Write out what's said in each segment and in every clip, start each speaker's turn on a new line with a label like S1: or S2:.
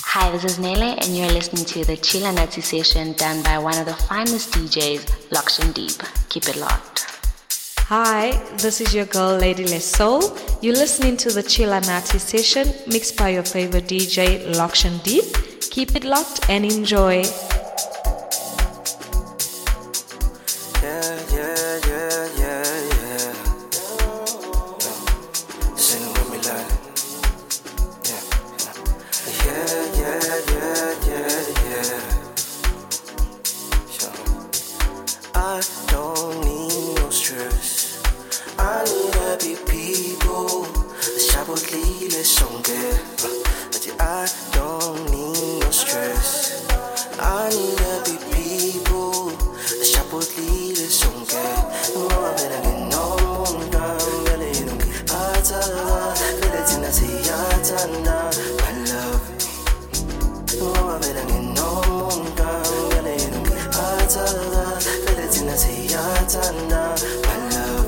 S1: Hi, this is Nele, and you're listening to the Chila Nazi session done by one of the finest DJs, Lakshan Deep. Keep it locked.
S2: Hi, this is your girl, Lady Les Soul. You're listening to the Chila Nazi session mixed by your favorite DJ, Lakshan Deep. Keep it locked and enjoy.
S3: I don't need no stress. I need happy people. Shabodli songe. I don't need no stress. I need happy people. Shabodli songe. Mama bena no munda bele nungi patala bele tina siyatana my love. Mama bena no munda bele nungi patala bele tina siyatana my love.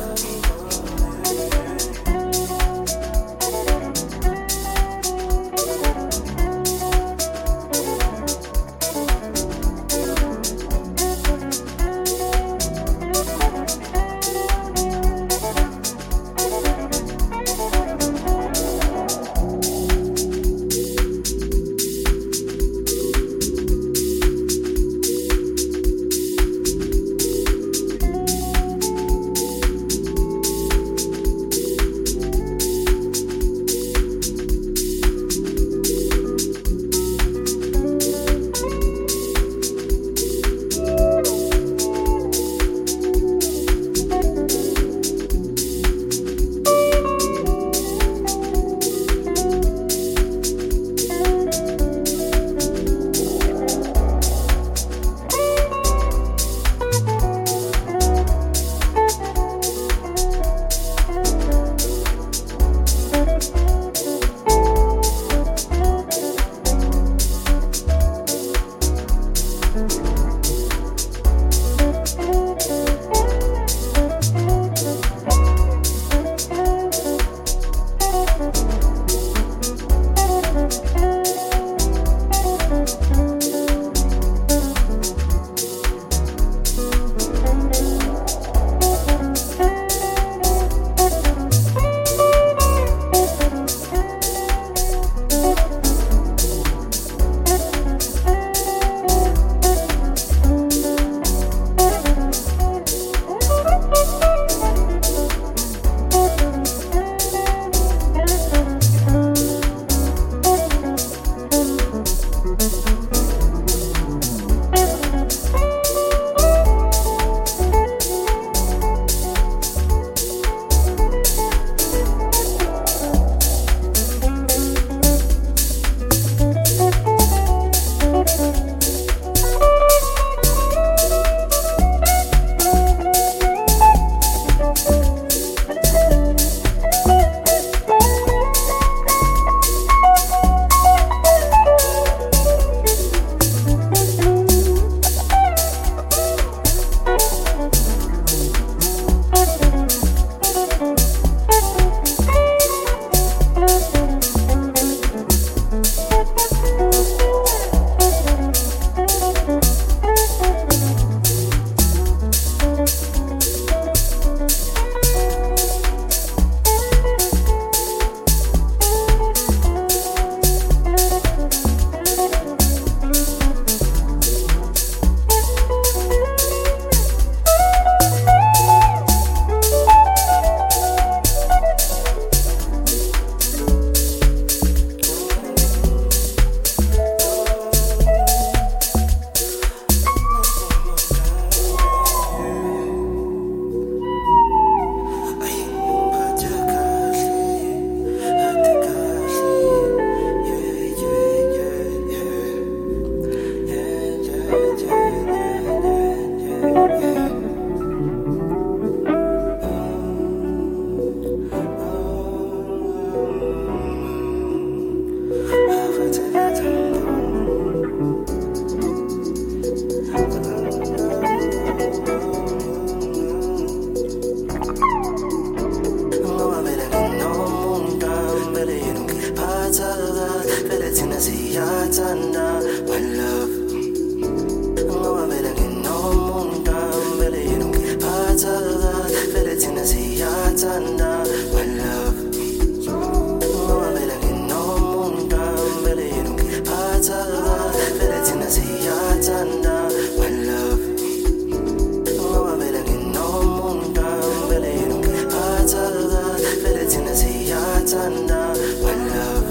S3: thina siyathanda my love ngoba vele nginomuntu vele yena ungiphatha vele thina siyathanda my love ngoba vele nginomuntu vele yena ungiphatha vele thina siyathanda my love ngoba vele nginomuntu vele yena ungiphatha vele thina siyathanda my love.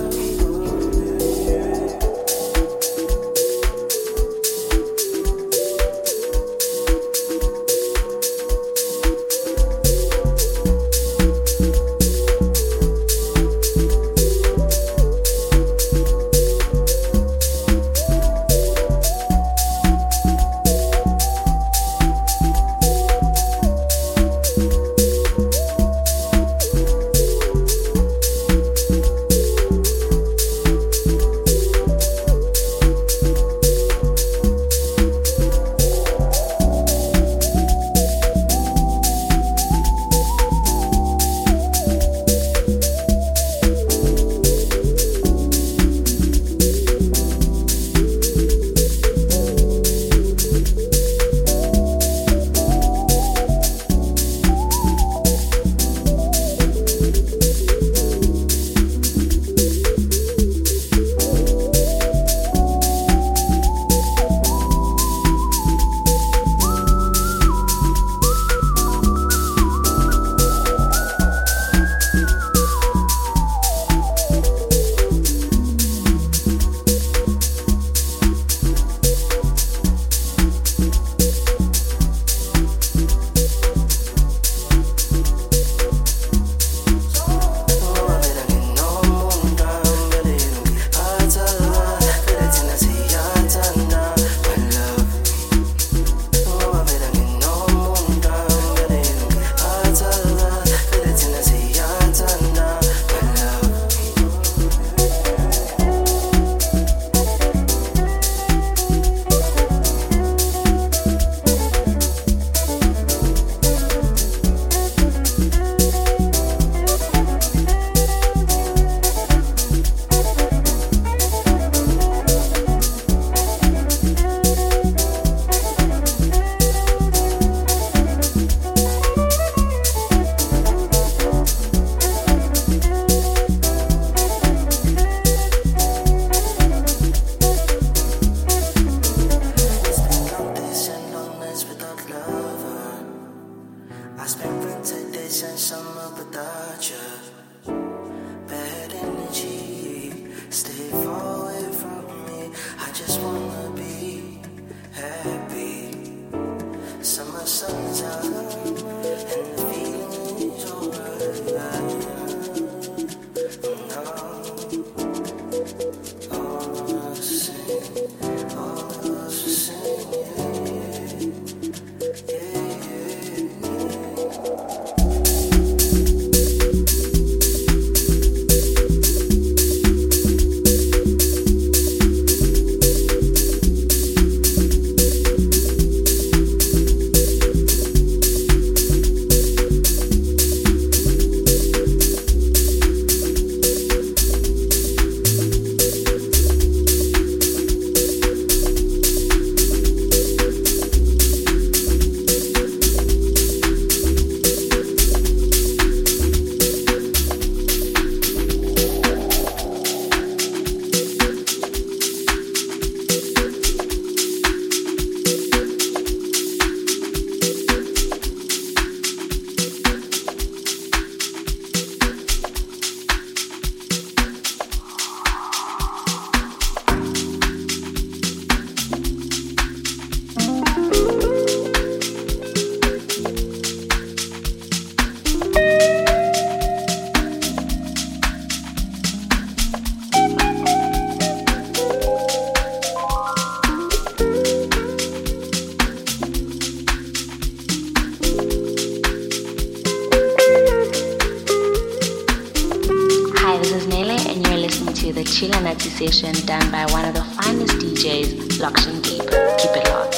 S1: the Chila Nazi session done by one of the finest DJs, Lakshan Deep. Keep it locked.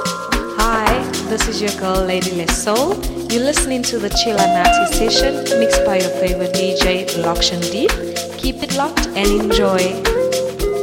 S2: Hi, this is your girl, Lady Les Soul. You're listening to the Chila Nazi session mixed by your favorite DJ, Lakshan Deep. Keep it locked and enjoy.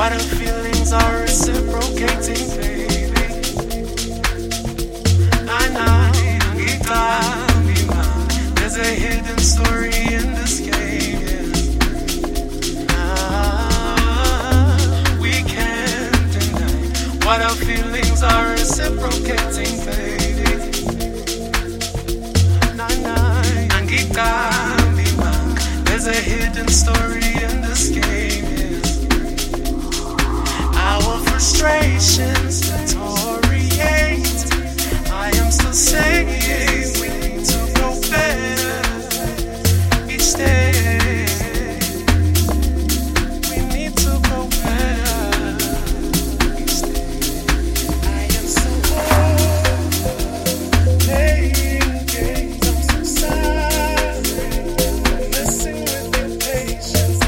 S3: What our feelings are reciprocating, baby. There's a hidden story in this game. We can't deny what our feelings are reciprocating, baby. There's a hidden story in this game. Our frustrations deteriorate. I am still saying we need to go better each day. We need to go better each day. I am so old, playing games. I'm so sorry, messing with your patience.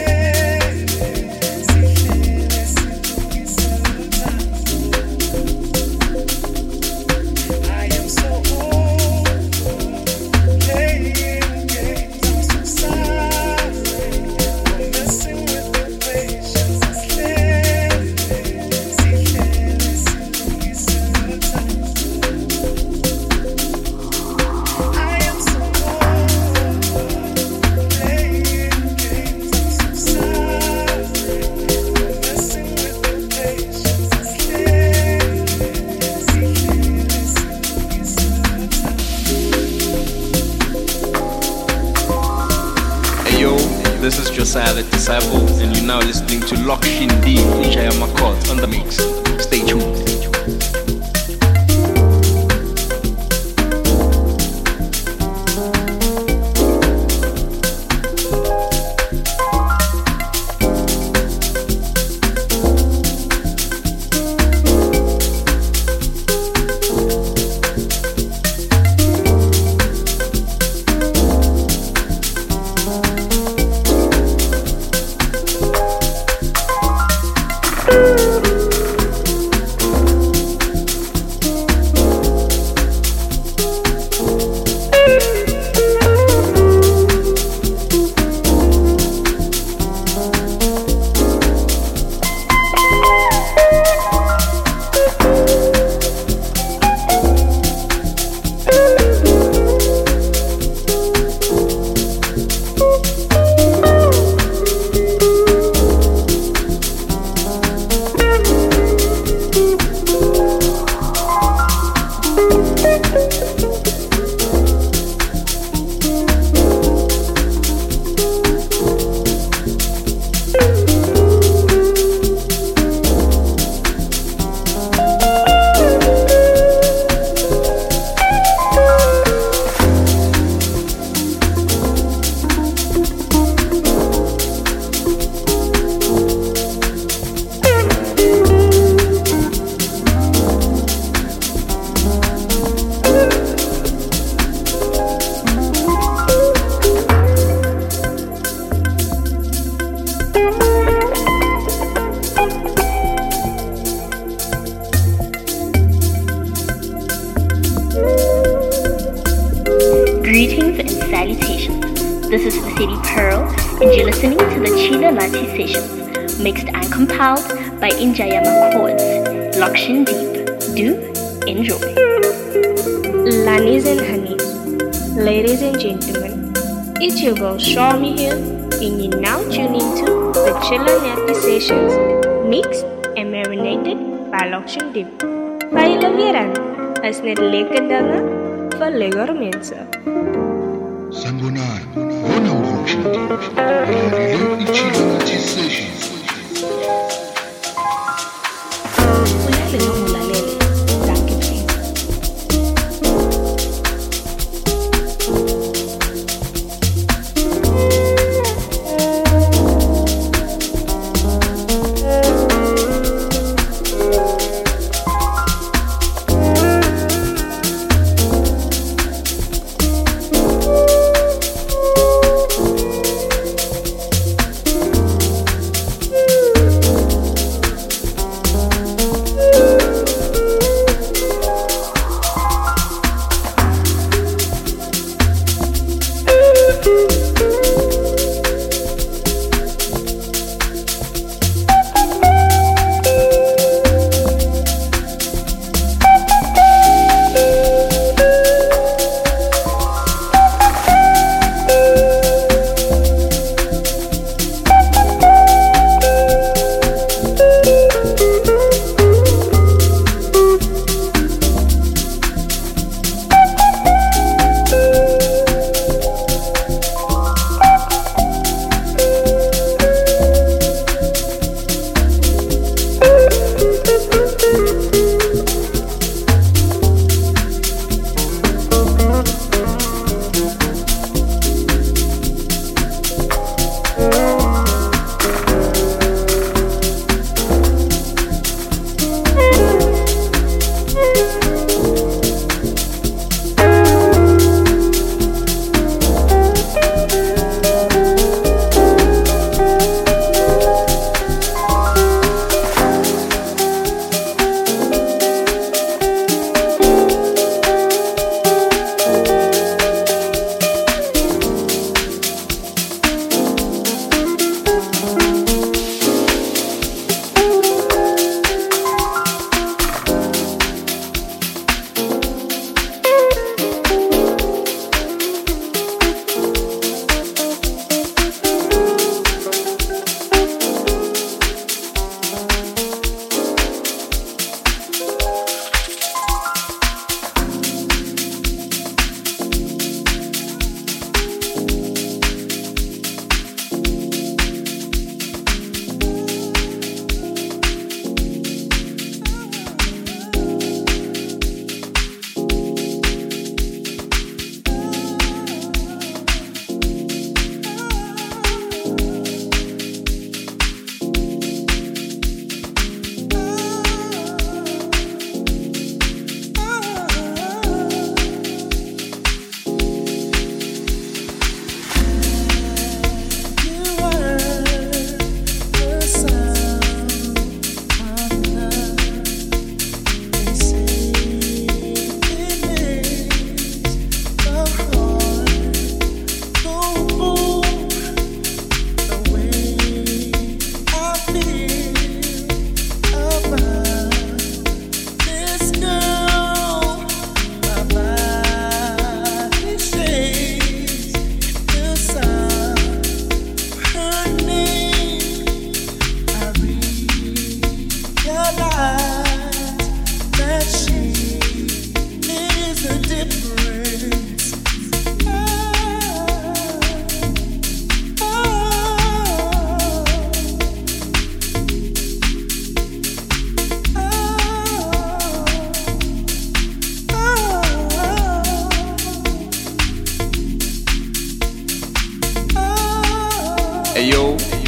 S4: This is Josiah the Disciple, and you're now listening to Lokshin D, Jaya Makot on the mix. Stay tuned.
S1: Greetings and salutations. This is the City Pearl, and you're listening to the Chila Nati Sessions, mixed and compiled by Injayama Chords. Lokshin Deep. Do enjoy.
S2: Lanis and honeys, ladies and gentlemen, it's your girl Shawmi here, and you're now tuning to the Chila Nati Sessions, mixed and marinated by Lokshin Deep. Baila Viran, as net lekendanga for lekker mensen.
S5: Sangonar, Wona Lokshin Deep, Relay Chila Nati Sessions.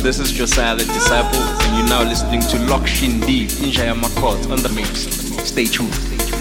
S4: This is Josiah the Disciple, and you're now listening to Lokshin Deep in Jayamakot on the mix. Stay tuned.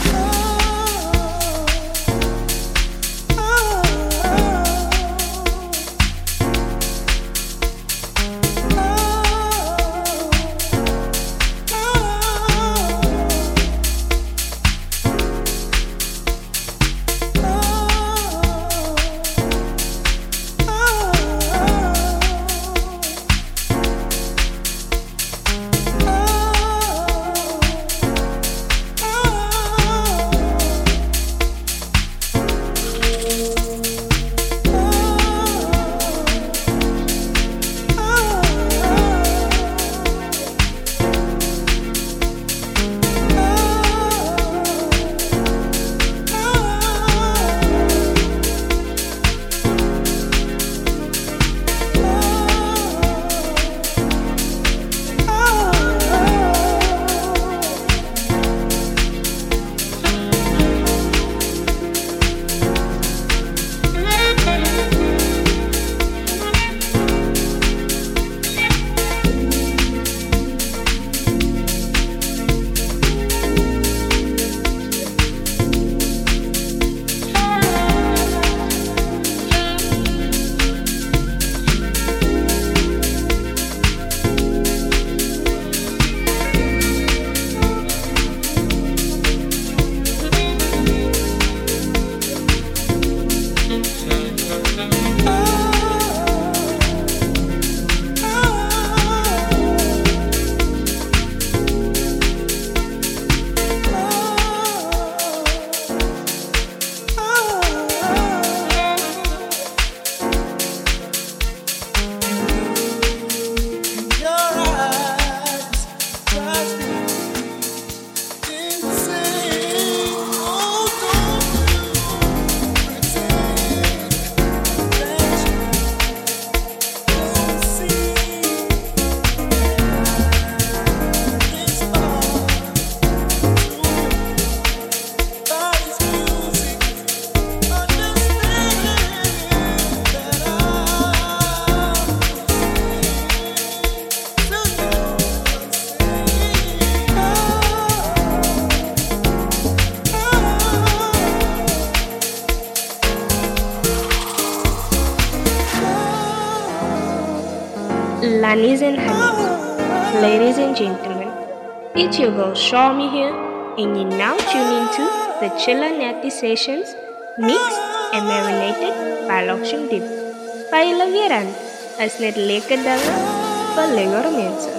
S2: Lanis and Honeys. Ladies and gentlemen, it's your girl Shawmy here, and you're now tuning to the Chilla Natty Sessions, mixed and marinated by Lokshin Deep. Paila Viran, as net lekker dagen for lekker mensen.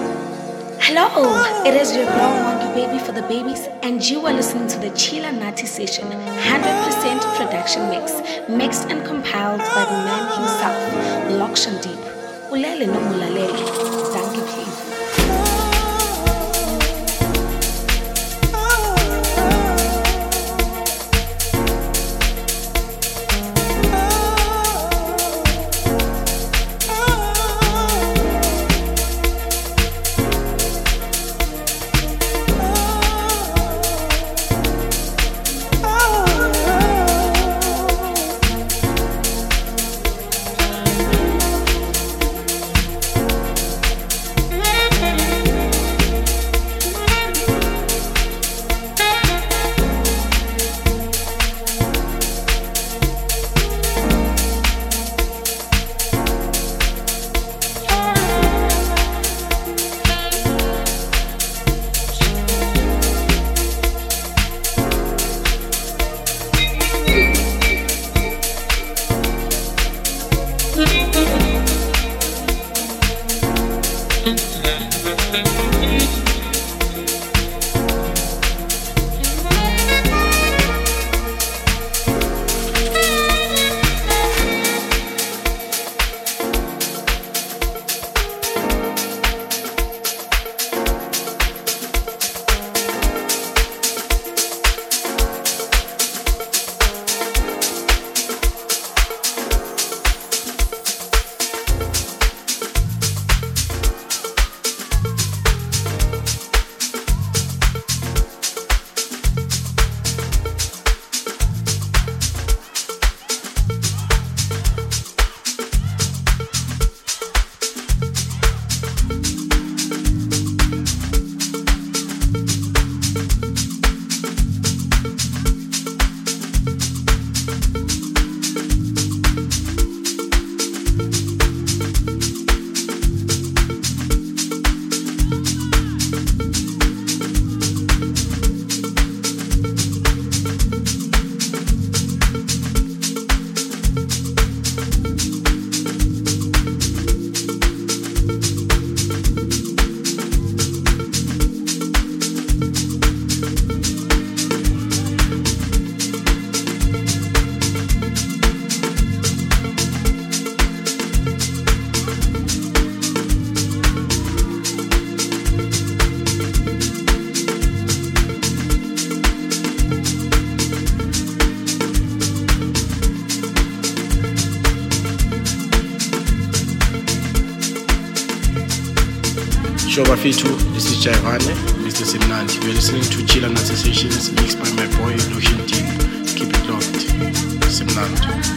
S6: Hello, it is your girl Monkey Baby for the babies, and you are listening to the Chilla Natty Session, 100% production mix, mixed and compiled by the man himself, Lokshin Deep. Ulele no mulalele, thank you please.
S7: Shoba Fitu, this is Jaivane, Mr. Simnandi. You're listening to Chila Nazi Sessions mixed by my boy Lotion Deep. Keep it locked. Simnandi.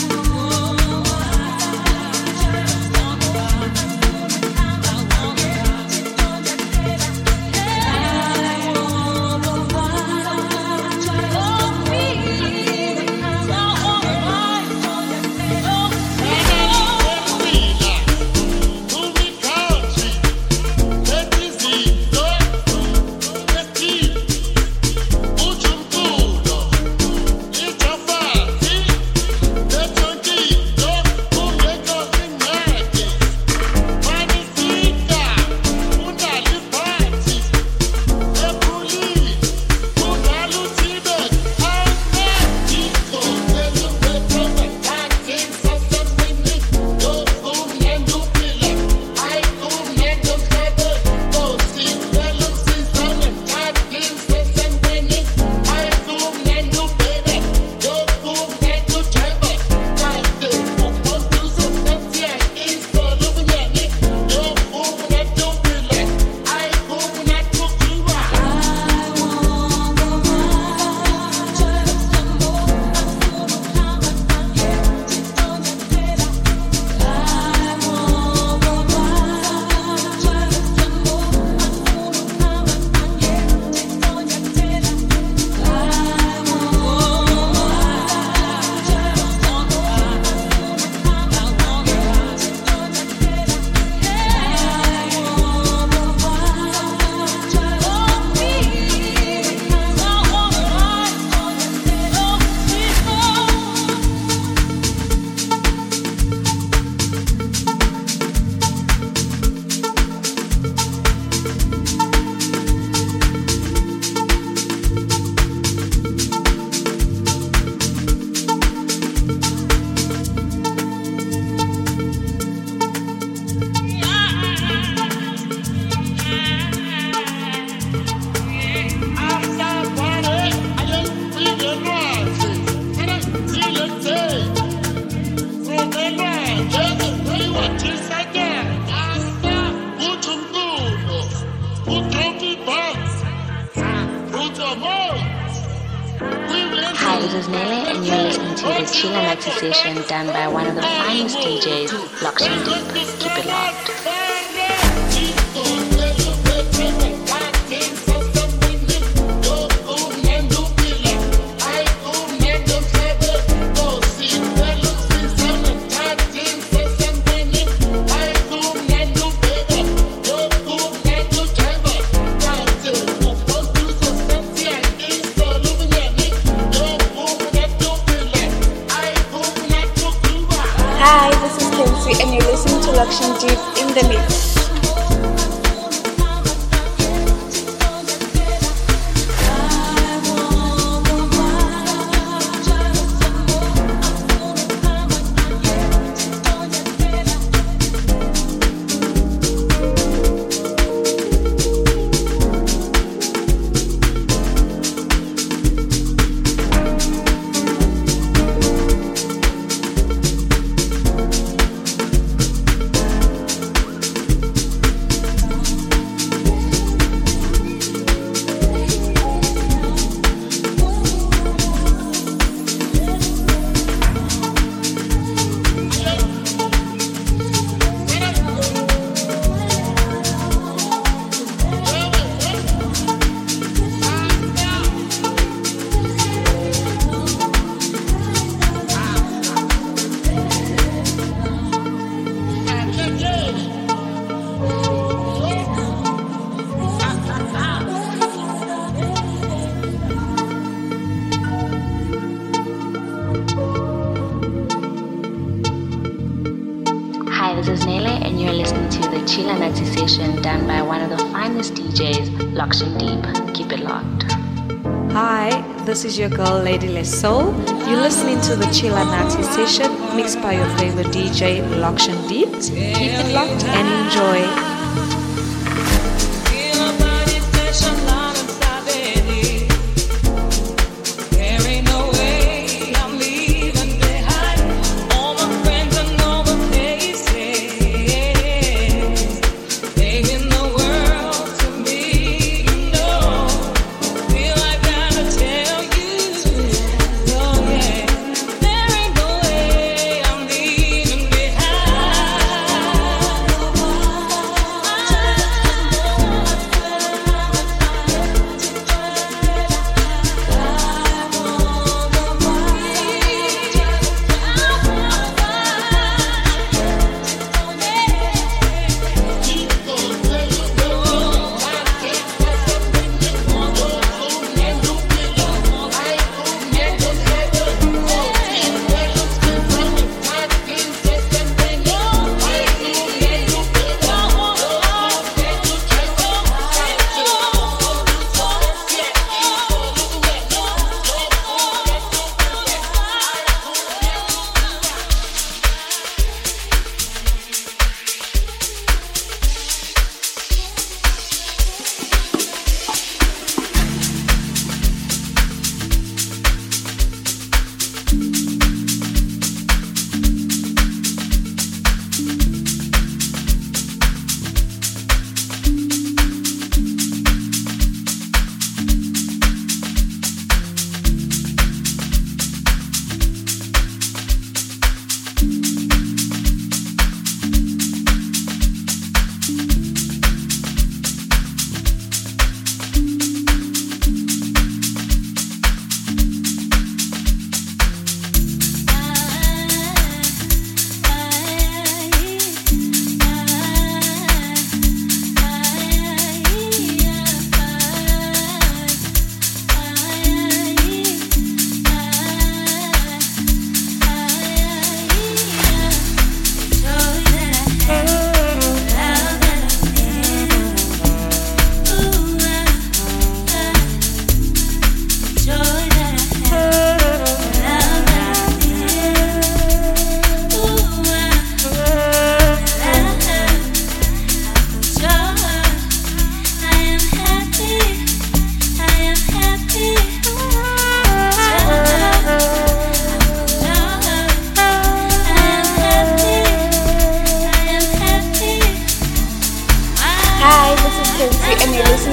S8: Session done by one of the finest DJs, Lakshan Deep. Keep it locked.
S6: And you're listening to Lakshan Deep in the mix.
S8: This is Nele, and you're listening to the Chila Nazi Session done by one of the finest DJs, Lakshan Deep. Keep it locked.
S2: Hi, this is your girl, Lady Les Soul. You're listening to the Chila Nazi Session mixed by your favorite DJ, Lakshan Deep. Keep it locked and enjoy.
S9: In the world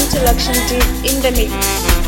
S2: listening to Lakshan Deep in the mix.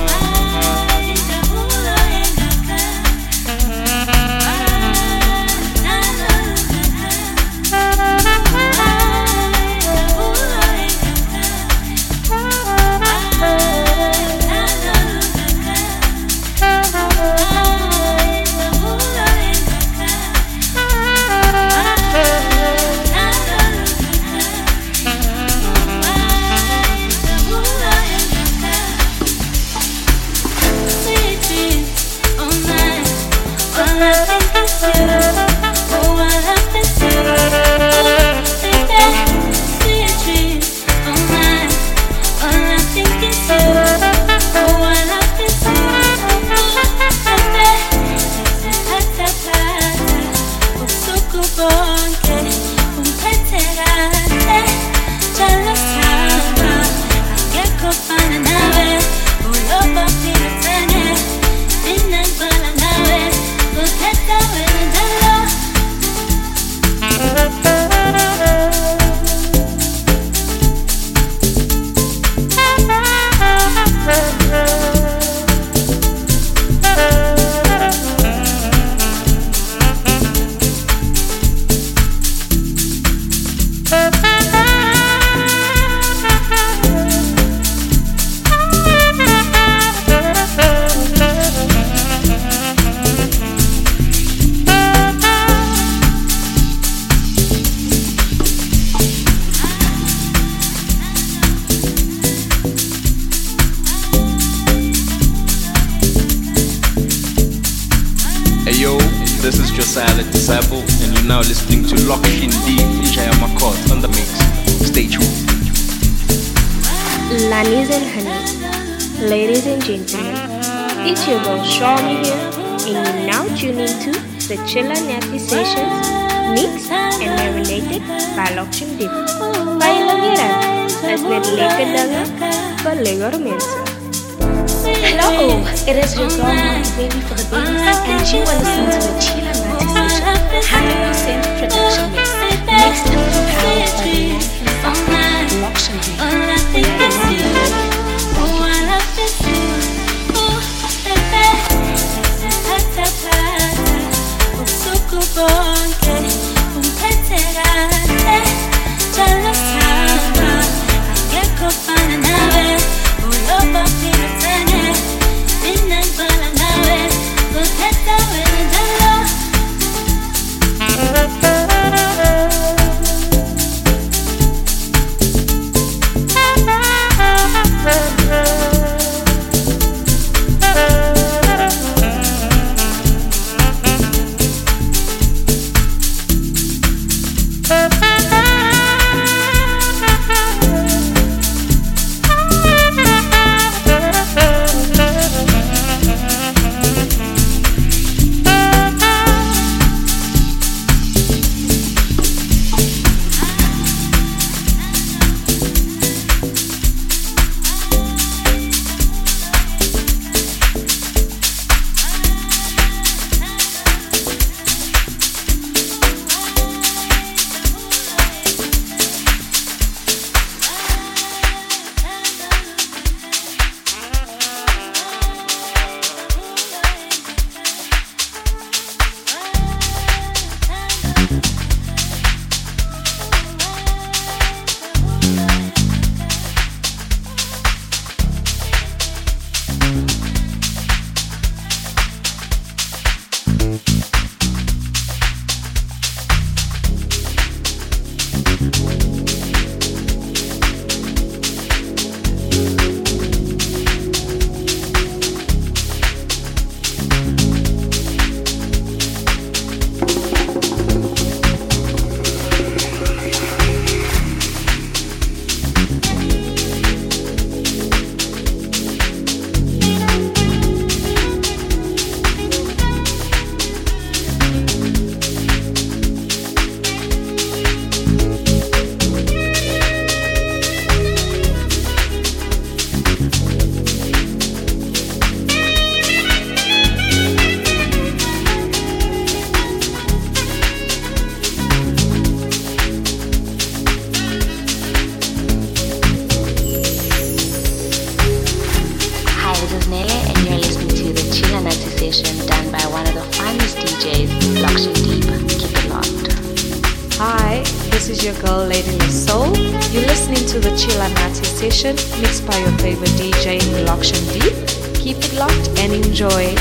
S4: This is Josiah the Disciple, and you're now listening to Lockshin Deep in Jayamakot on the mix. Stay tuned.
S2: Lanis and Honeys, ladies and gentlemen, it's your girl Shawmy here, and you're now tuning to the Chilla Nappy Sessions, mixed and marinated by Lockshin Deep. Pailangiran, as net lekker dinge vir lekker mense.
S6: Hello, it is your girl Monkey Baby for the babies, and you are listening to the Chila Nati Session, 100% production mix, mixed and compiled by the man himself, Lockshin Deep.
S9: Bye.
S2: Chilla Nati session mixed by your favorite DJ, Lakshan Deep. Keep it locked and enjoy.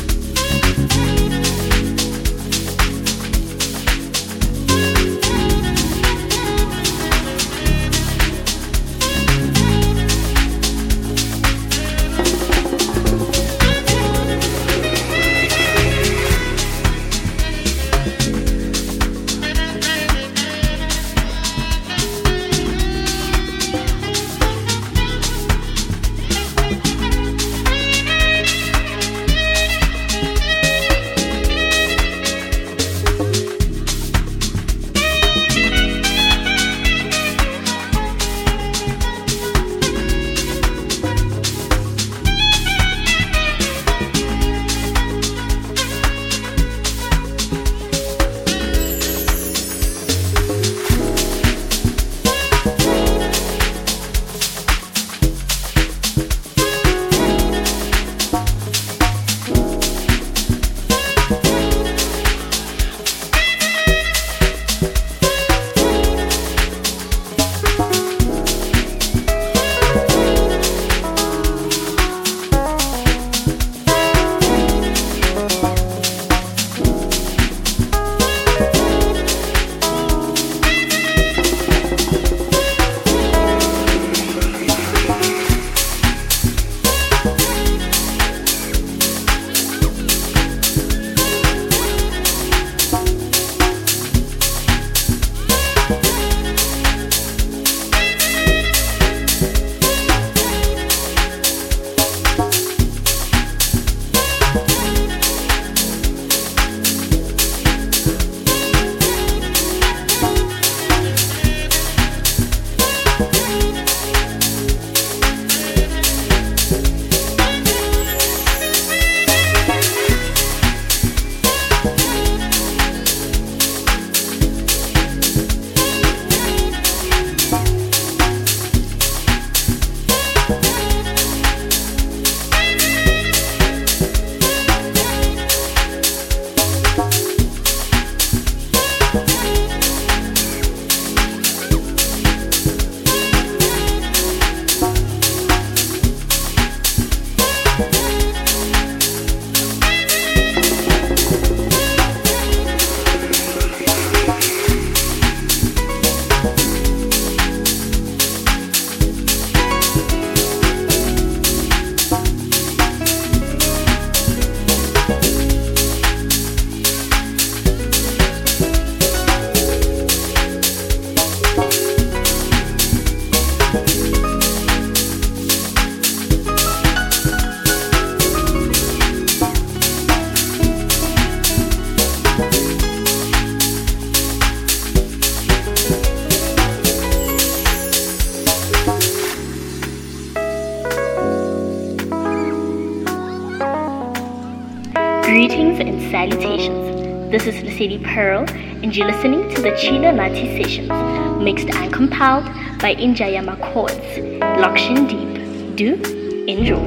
S1: Greetings and salutations. This is Lesedi Pearl, and you're listening to the Chilla Nati Sessions, mixed and compiled by Injaya Chords, Lakshan Deep. Do enjoy.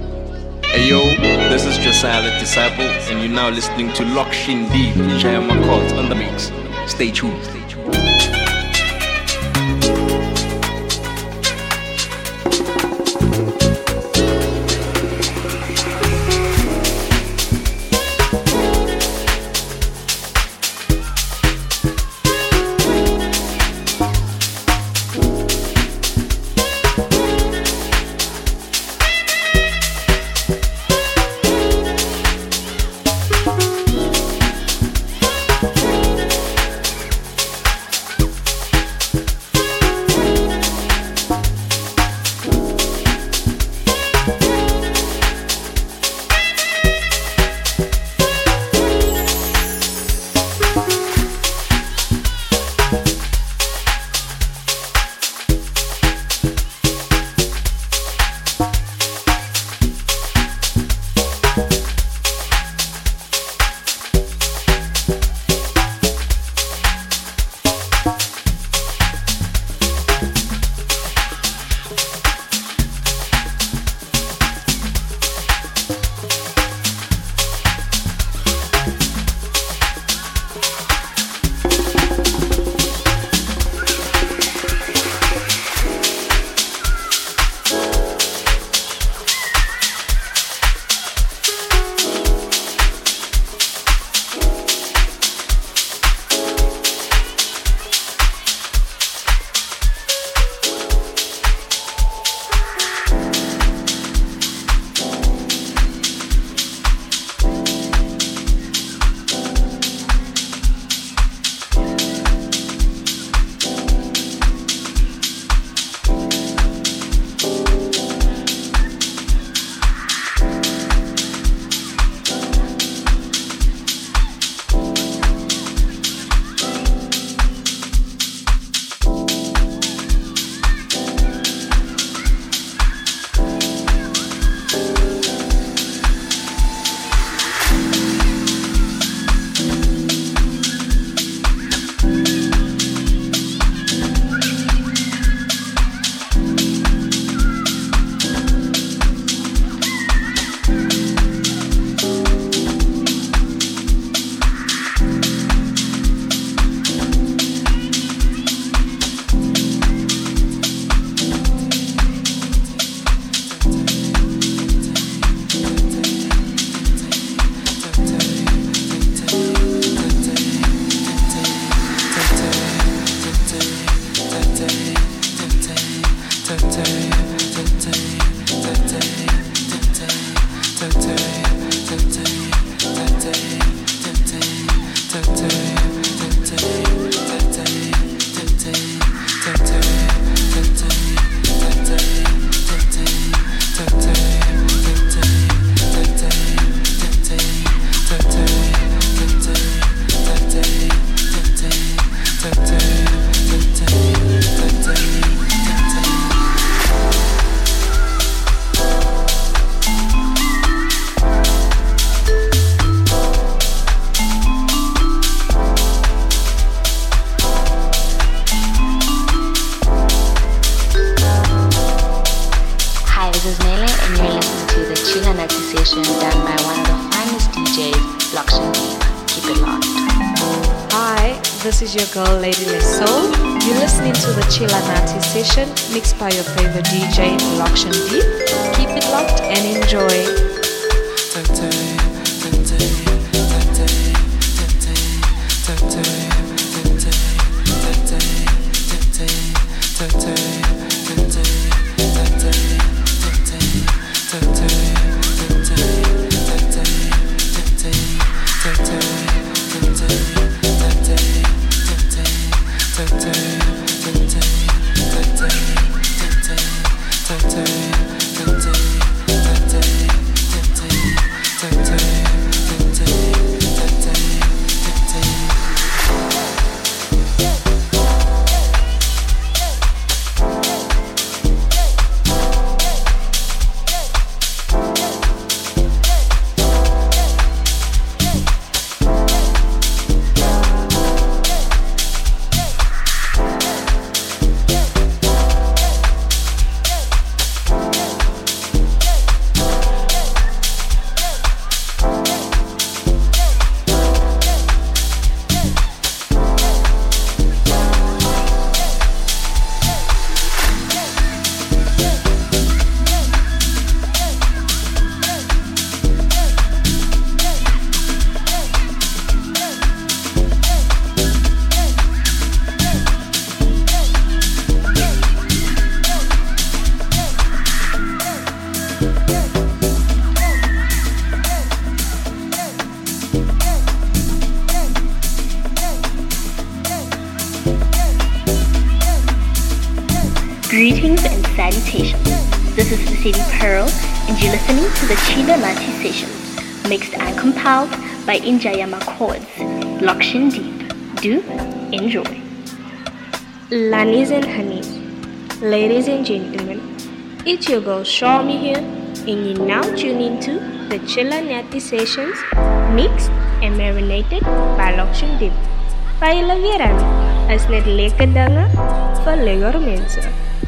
S4: Hey yo, this is Josiah the Disciple, and you're now listening to Lakshan Deep, Injaya Chords on the mix. Stay tuned.
S8: this is Nele, and you're listening to the Chila Nati session done by one of the finest DJs, Lakshan Deep. Keep it locked.
S2: Hi, this is your girl Lady Soul. You're listening to the Chila Nati session mixed by your favorite DJ, Lakshan Deep. Keep it locked and enjoy.
S1: Greetings and salutations. This is City Pearl, and you're listening to the Chila Nati sessions, mixed and compiled by Injayama Chords, Lakshan Deep. Do enjoy.
S2: Lanis and honeys, ladies and gentlemen, it's your girl Shawmy here, and you're now tuning to the Chila Nati sessions, mixed and marinated by Lakshan Deep. Paila Virani, as net lekker dinge vir lekker mense.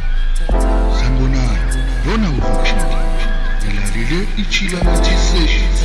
S5: Sangonani, bona uvukshini. Nilalele iChila Nati sessions.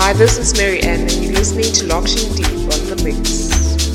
S9: Hi, this is Mary Ann, and you're listening to Lockshing Deep on the Mix.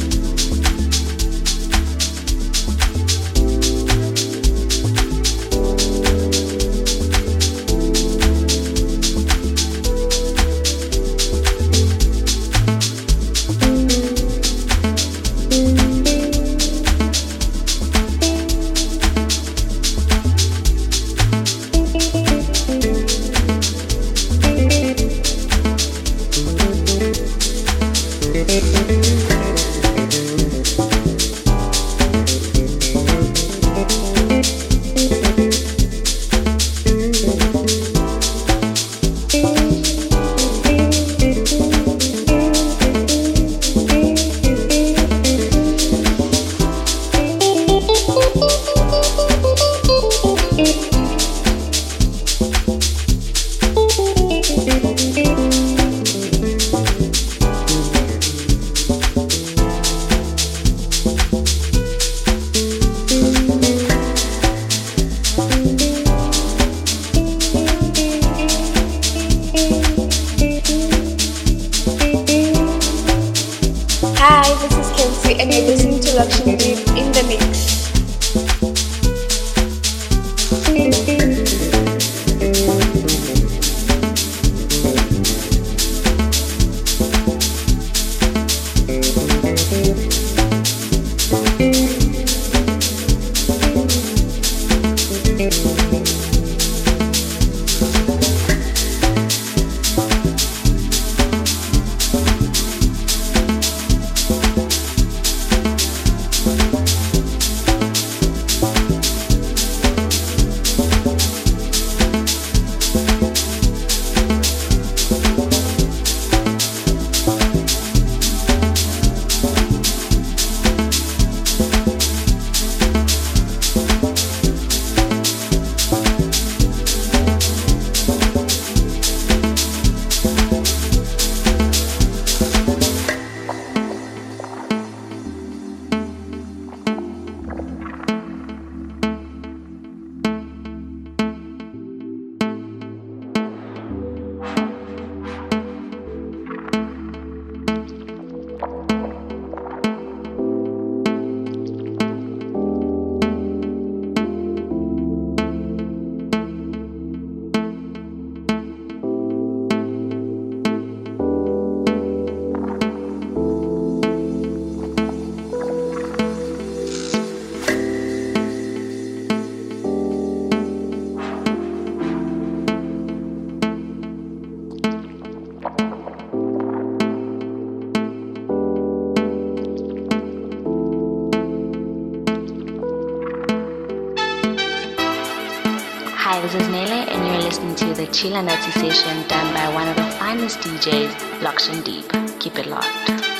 S8: This is Nele, and you're listening to the Chila Nazi session done by one of the finest DJs, Lokshin Deep. Keep it locked.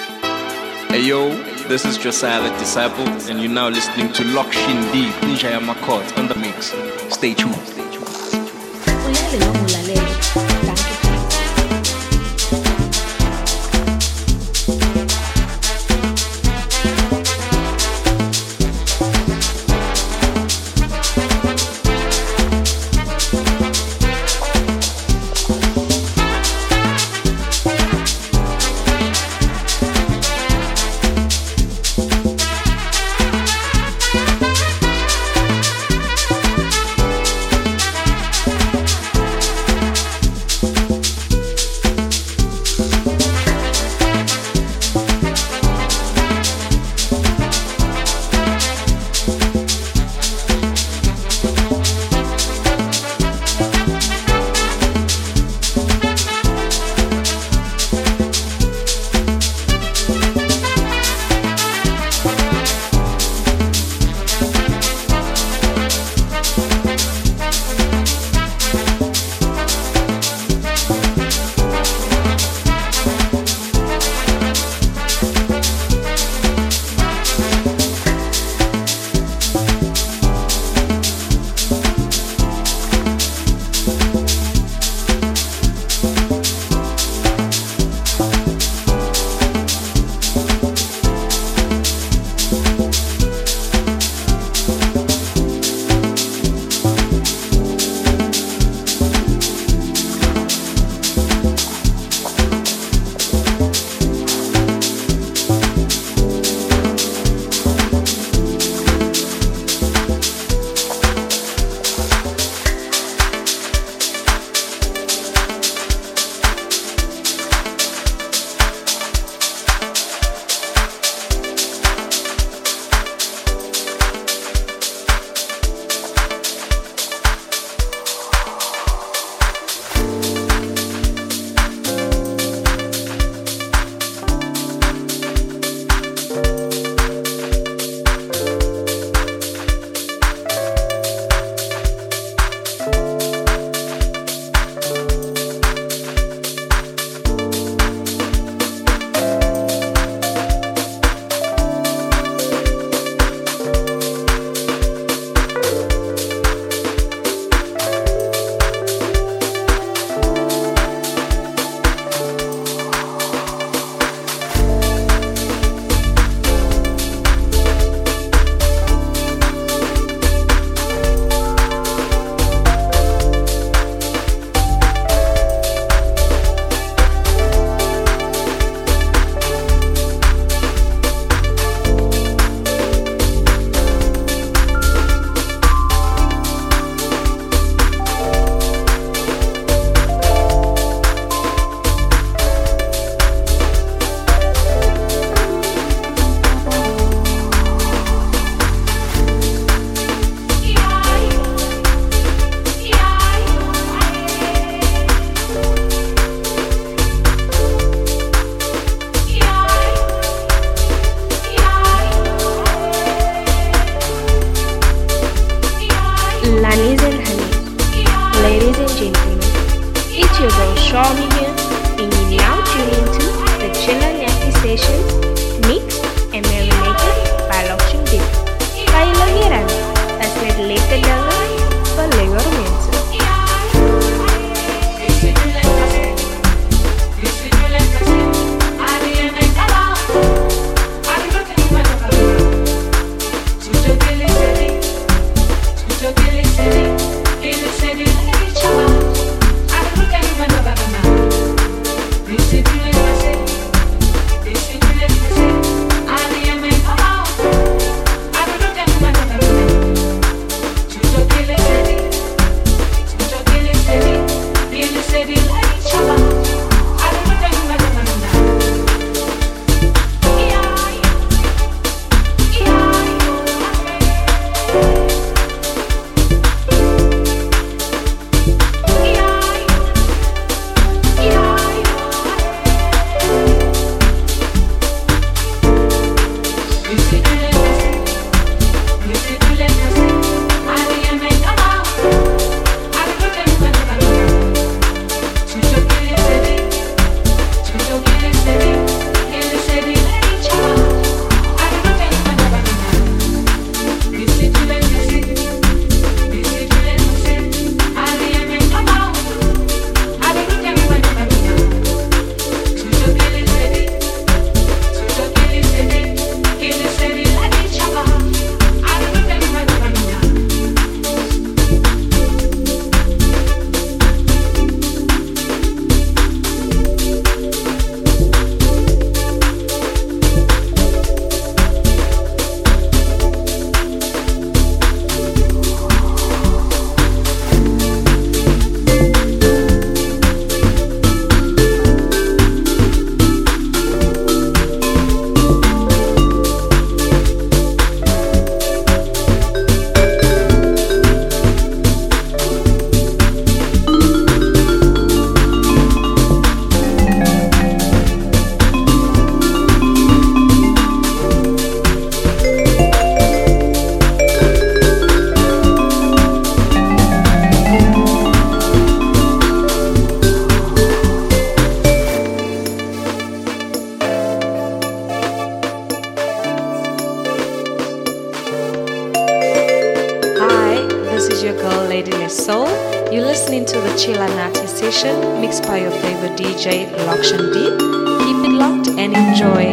S4: Hey yo, this is Josiah the Disciple, and you're now listening to Lokshin Deep, Njayama Court on the mix. Stay tuned.
S2: Shawmy here, and you now tune into the Chilla Nappy Sessions, mixed and marinated by Lokshin Deep. Kailangiran, as net later dalam Pelego Romancer.
S9: Mixed by your favorite DJ, Lokshin Deep. Keep it locked and enjoy.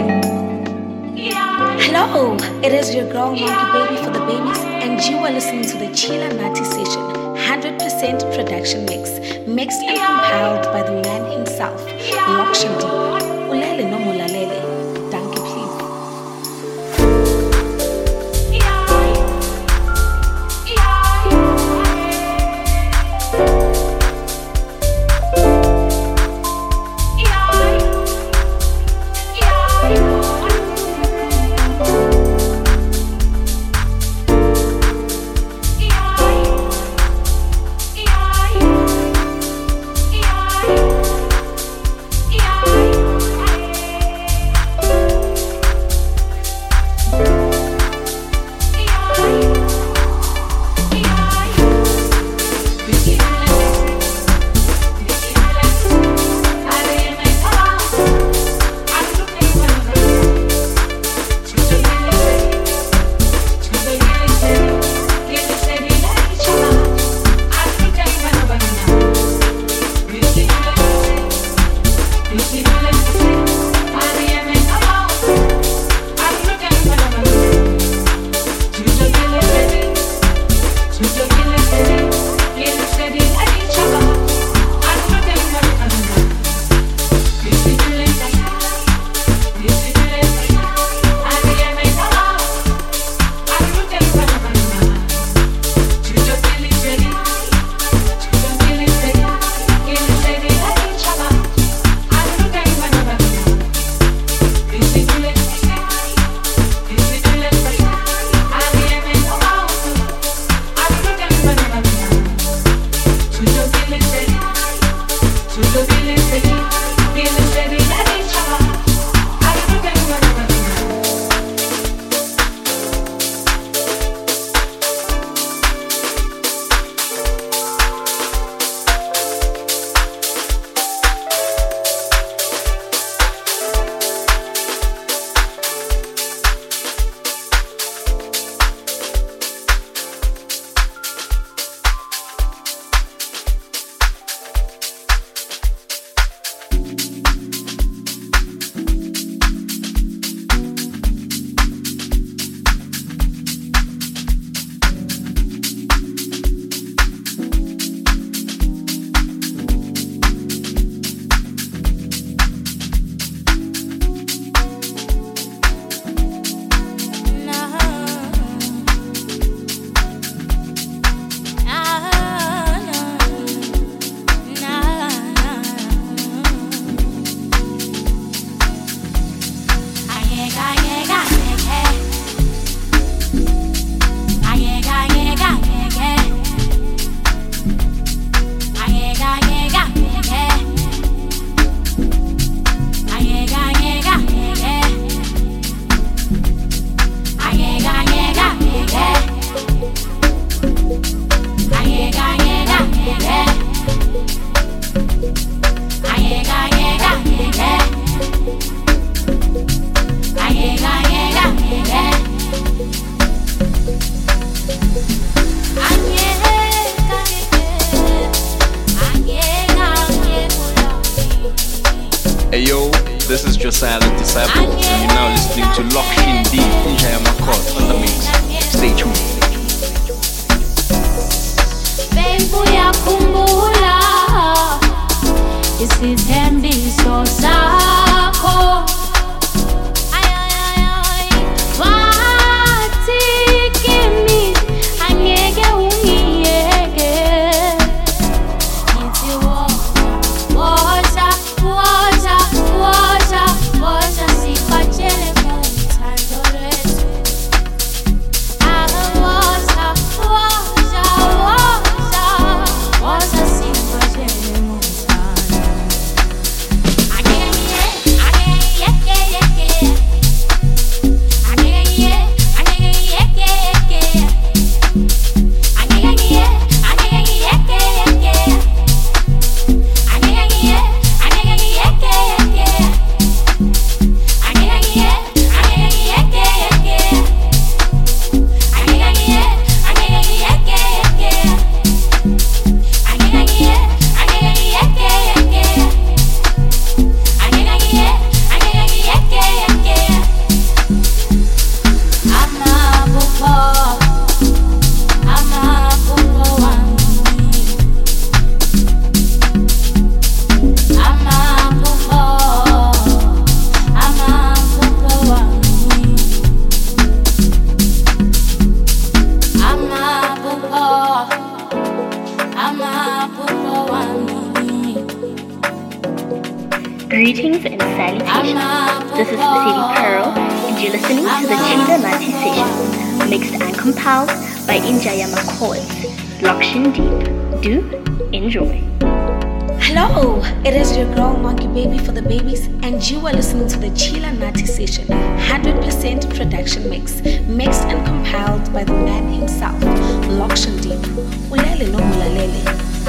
S6: Hello, it is your girl Monkey Baby for the babies, and you are listening to the Chilla Nati Session, 100% production mix, mixed and compiled by the man himself, Lokshin Deep. Ulele no mulalele, thank you please.
S4: Hey yo, this is Josiah the Disciple, and you're now listening to Lockshin D in Jayamakot on the mix. Stay tuned.
S10: Isithembiso sakho wathi kimi angeke ungiyeke ngithi woza sikwatshele ngothando lwethu woza sikwatshele
S1: Greetings and salutations. This is City Pearl, and you're listening to the Chila Nati Sessions, mixed and compiled by Injayama Chords. Lockshin Deep. Do enjoy.
S6: Hello, it is your girl Monkey Baby for the babies, and you are listening to the Chila Nati Session, 100% production mix, mixed and compiled by the man himself, Lockshin Deep. Ulele no mulalele.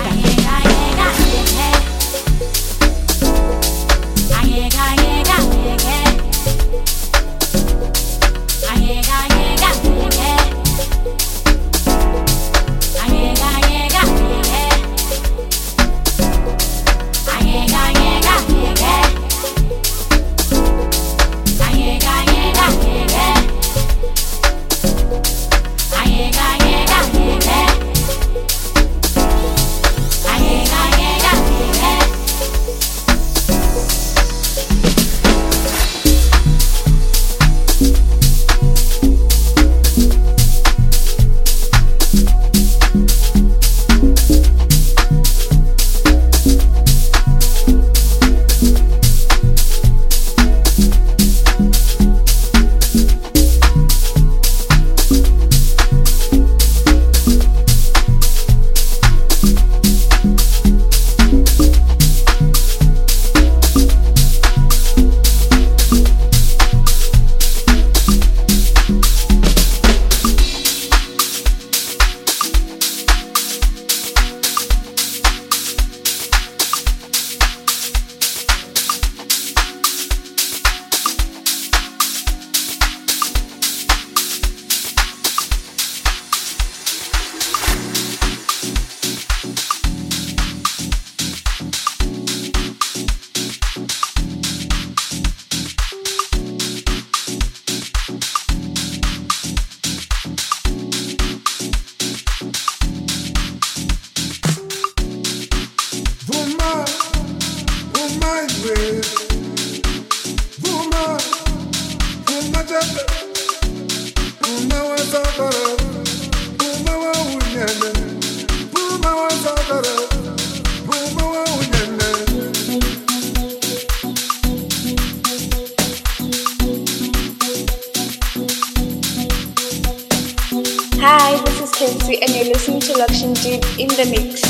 S2: Hi, this is Kenzie, and you're listening to Lockshin Deep in the mix.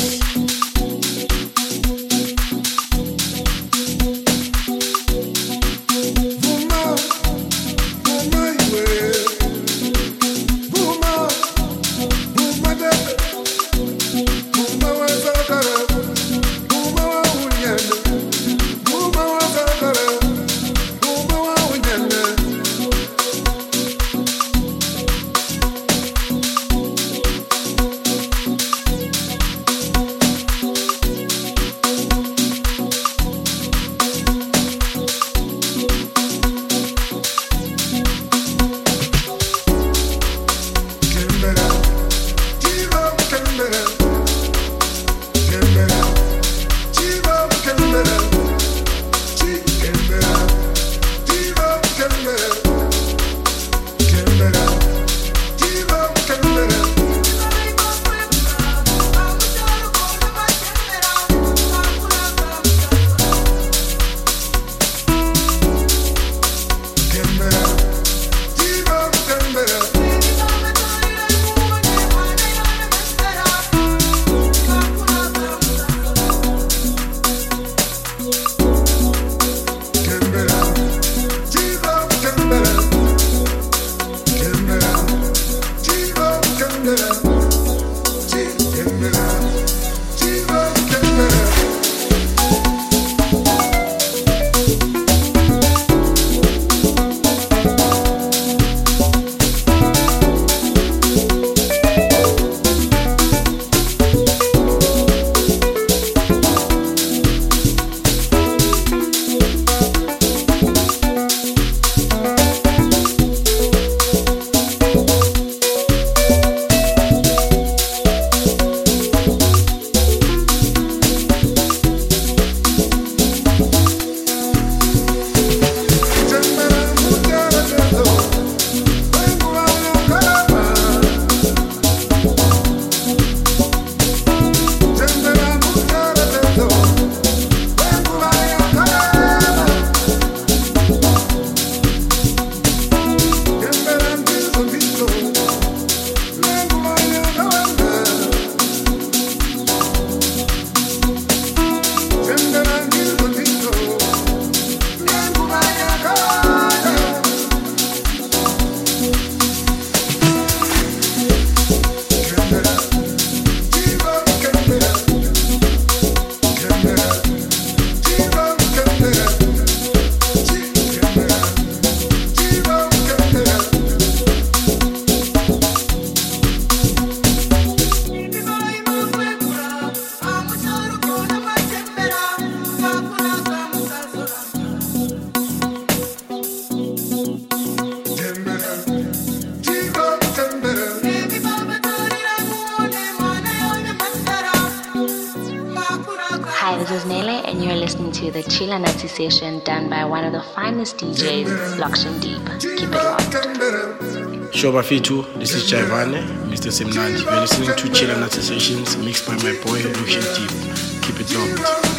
S8: Hi, this is Nele, and you're listening to the Chila Nazi session done by one of the finest DJs, Lokshin Deep. Keep it locked.
S7: Shoba Fitu, this is Jaivane, Mr. Simnandi. You're listening to Chila Nazi sessions mixed by my boy, Lokshin Deep. Keep it locked.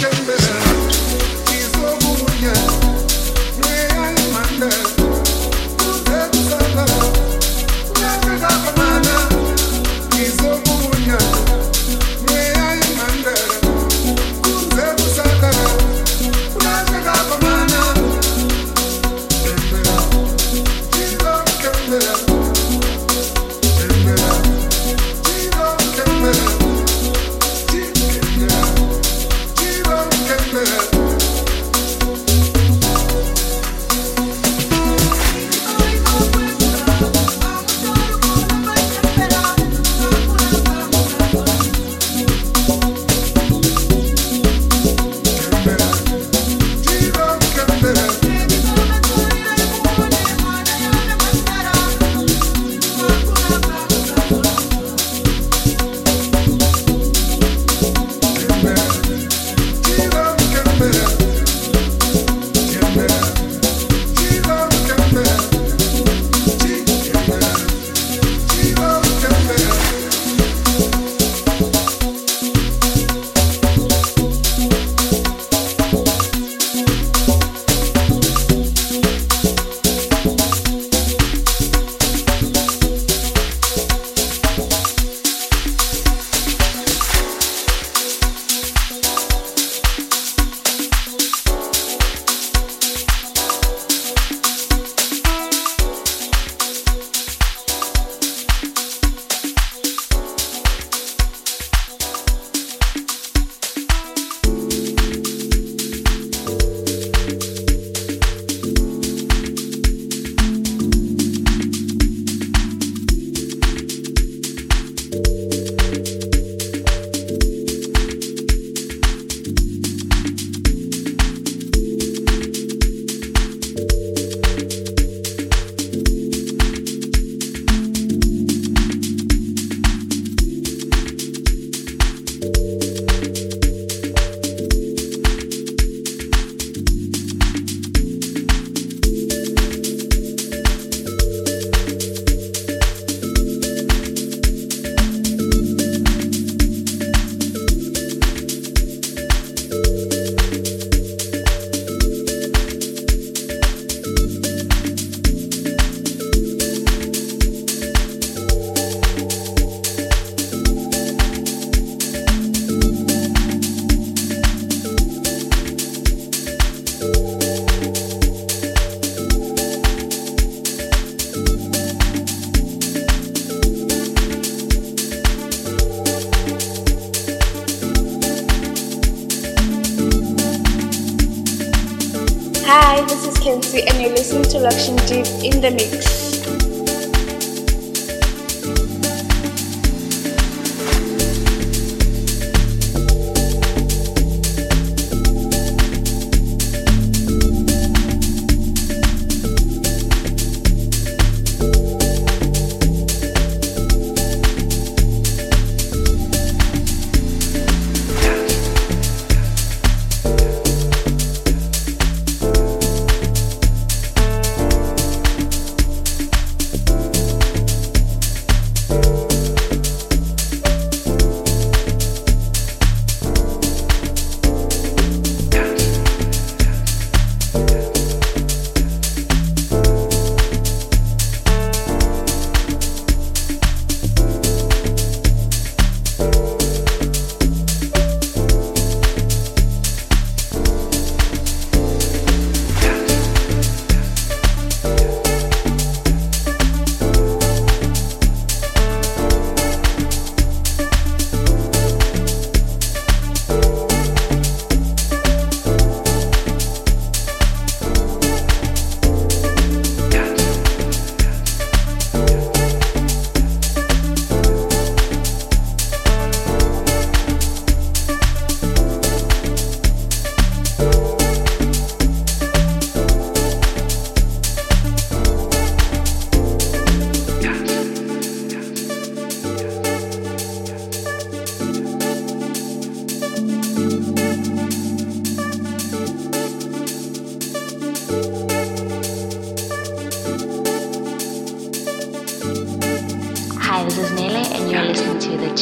S2: Hi, this is Kenzie, and you're listening to Lokshin Deep in the Mix.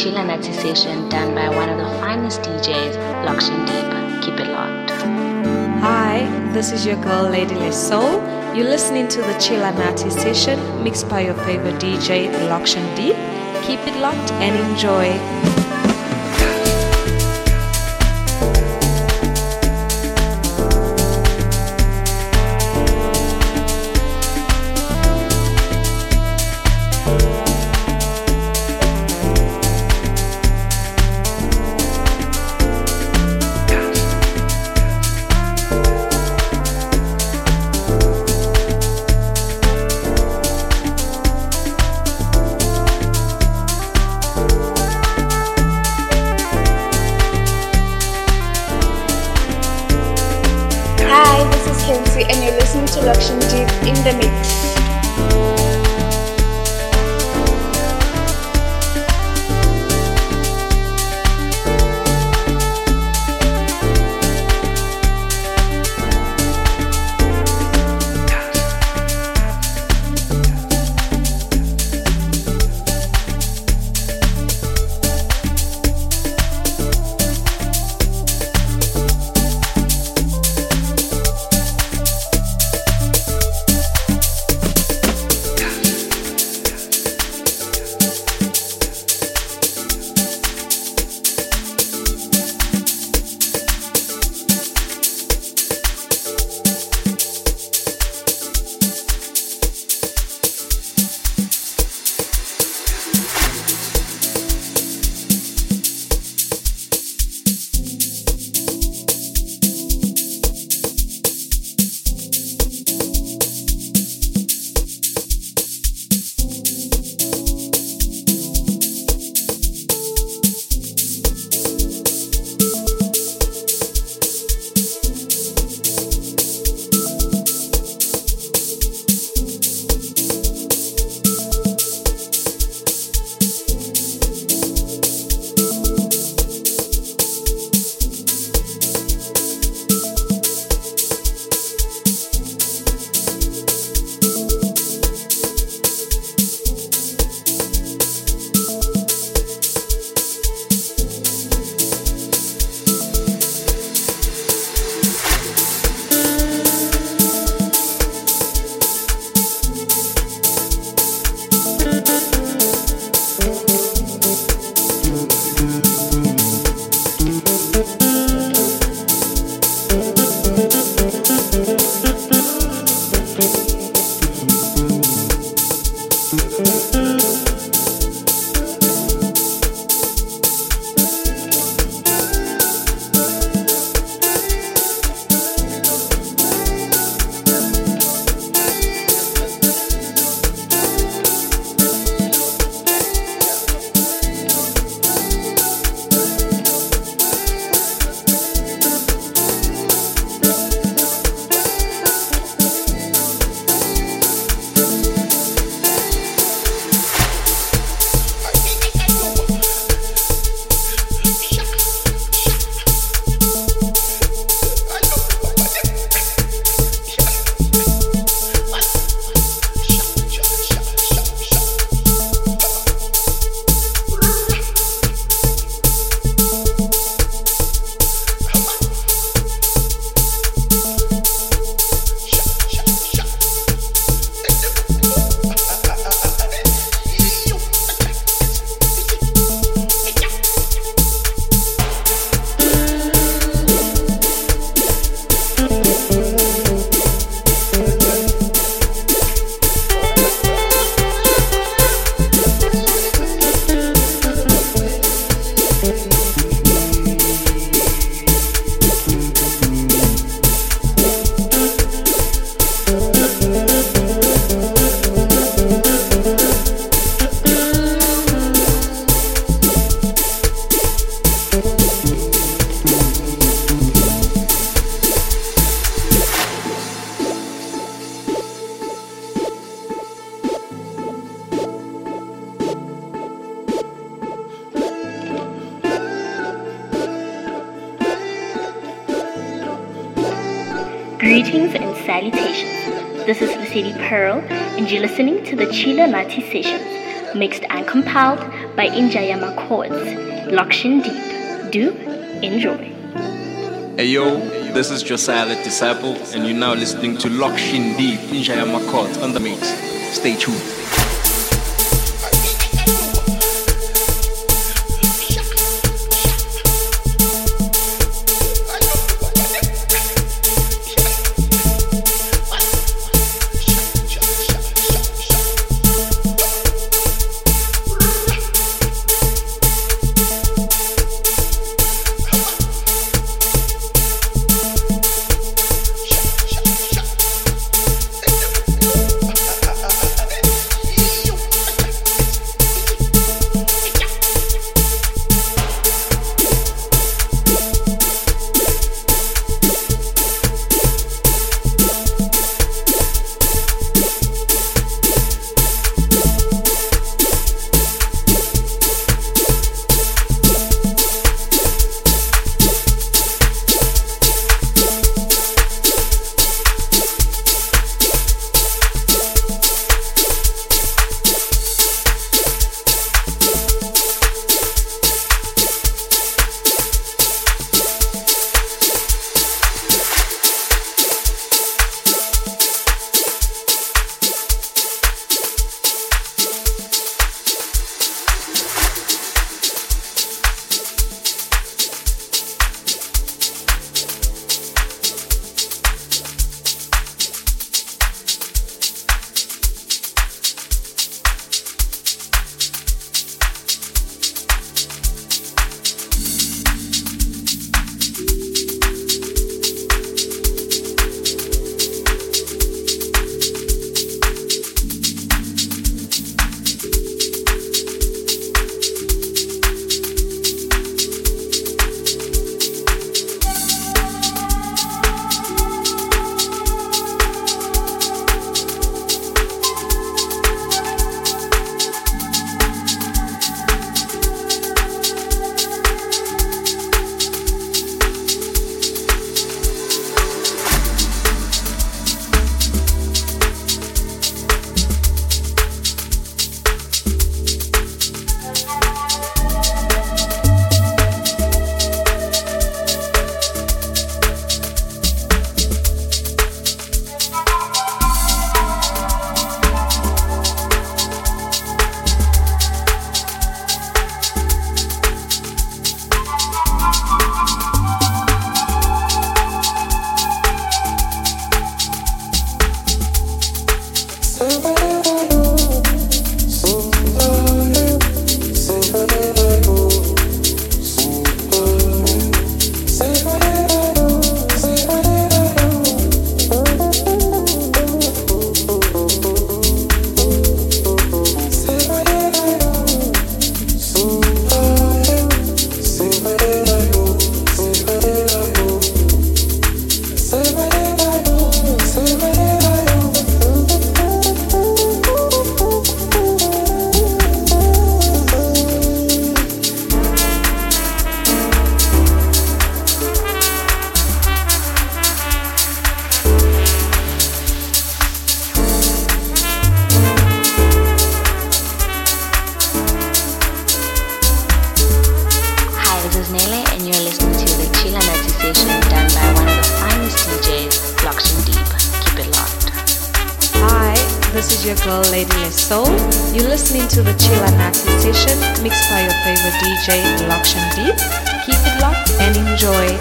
S8: Chila Natty session done by one of the finest DJs, Lakshan Deep. Keep it locked.
S9: Hi, this is your girl Lady Les Soul. You're listening to the Chila Natty session mixed by your favorite DJ, Lakshan Deep. Keep it locked and enjoy.
S6: And you're listening to Lakshan Deep in the mix.
S1: Greetings and salutations. This is Vasily Pearl, and you're listening to the Chila Natty Sessions, mixed and compiled by Injayama Chords. Lokshin Deep. Do enjoy.
S4: Hey yo, this is Josiah the Disciple, and you're now listening to Lokshin Deep in Jayama Court on the mix. Stay tuned.
S9: This is your girl, Lady Soul. You're listening to the Chilla Nati session mixed by your favorite DJ, Lokshin Deep. Keep it locked and enjoy.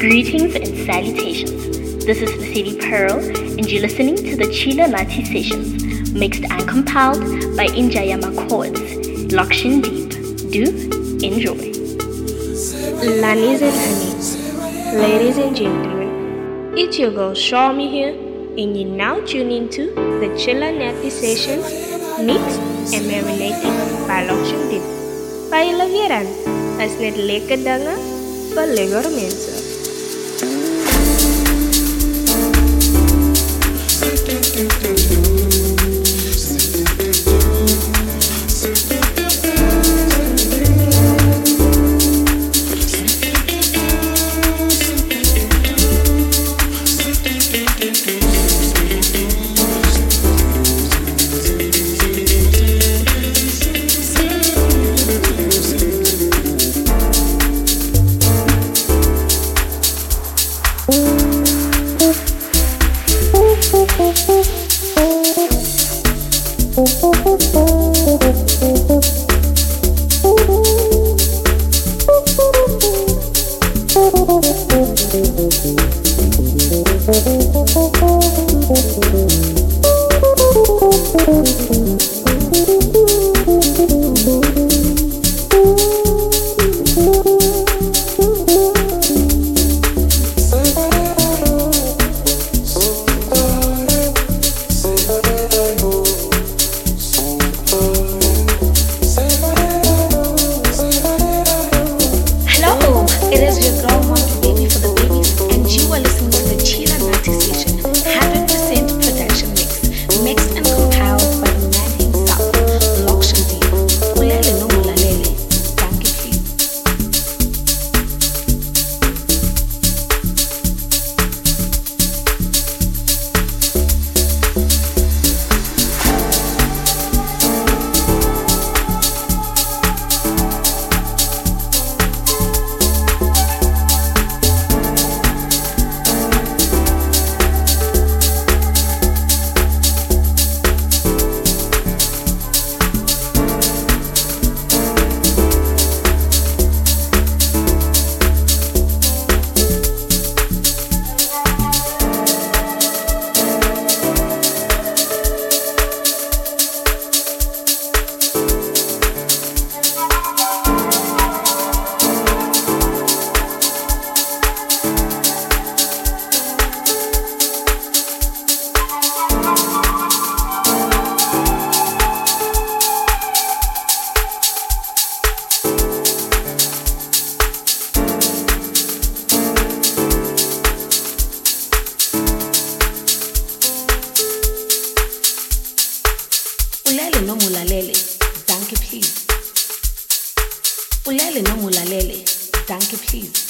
S1: Greetings and salutations. This is Vasily Pearl, and you're listening to the Chila Nati Sessions, mixed and compiled by Injayama Chords, Lakshan Deep. Do enjoy.
S2: Lanis and honeys, ladies and gentlemen, it's your girl Shawmy here, and you're now tuning to the Chila Nati Sessions, mixed and marinated by Lakshan Deep. Paila vieran, as net lekker dinge vir lekker mense.
S6: Ulele noma ulalele, danke please.